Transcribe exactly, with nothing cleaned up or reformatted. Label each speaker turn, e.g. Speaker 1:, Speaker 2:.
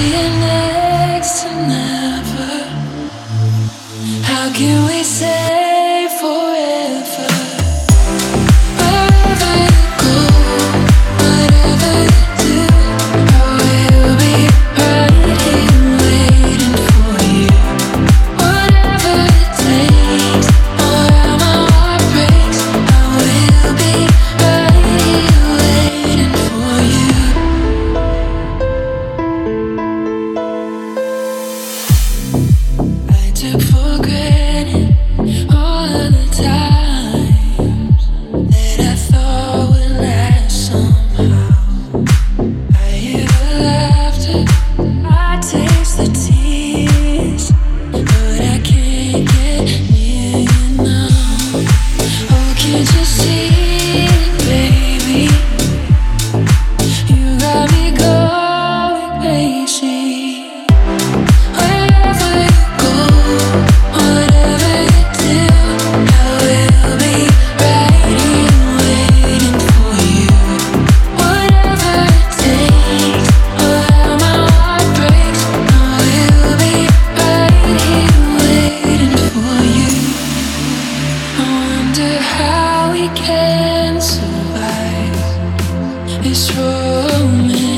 Speaker 1: being next to never. How can we say forever? Wherever you go, whatever you do, I will be right here waiting for you. Whatever it takes, or how my heart breaks, I will be right here waiting for you. I took for granted all of the times that I thought would last somehow. I hear the laughter, I taste the tears, but I can't get near you now. Oh, can't you see it, baby? You got me going crazy. Wherever you go, whatever you do, I will be right here waiting for you. Whatever it takes, or how my heart breaks, I will be right here waiting for you. I wonder how we can survive this romance.